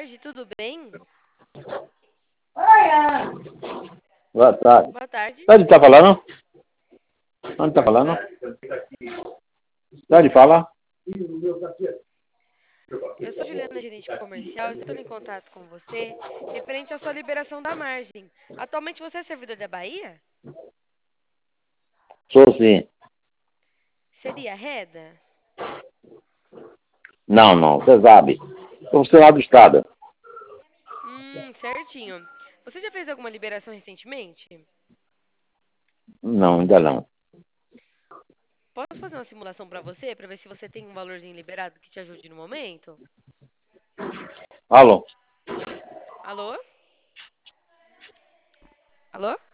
tarde, tudo bem? Boa tarde. Boa tarde. Pode estar falando? Onde está falando? Pode falar? Eu sou Juliana, gerente comercial, estou em contato com você referente à sua liberação da margem. Atualmente você é servidor da Bahia? Sou sim. Seria Reda? Não, você sabe. Sou funcionário do Estado. Certinho. Você já fez alguma liberação recentemente? Não, ainda não. Posso fazer uma simulação para ver se você tem um valorzinho liberado que te ajude no momento? Alô? Alô? Alô?